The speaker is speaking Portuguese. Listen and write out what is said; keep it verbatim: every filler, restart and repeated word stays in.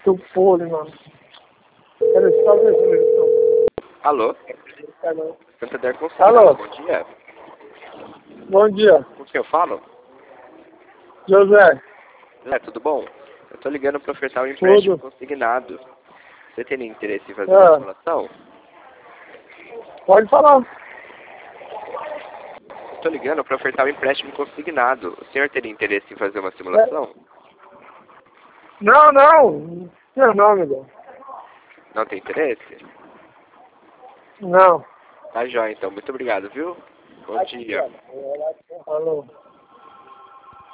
Seu podre, mano. Peraí, só ver se eu... Alô? Alô? Santander Consignado, Alô? bom dia. Bom dia. Com quem eu falo? José. É, tudo bom? Eu tô ligando pra ofertar um empréstimo Tudo. consignado. Você teria interesse em fazer uma Ah, simulação? pode falar. Eu tô ligando pra ofertar um empréstimo consignado. O senhor teria interesse em fazer uma simulação? Não, não. Não, não, amigo. Não tem interesse? Não. Tá jóia, então. Muito obrigado, viu? Bom dia. Alô.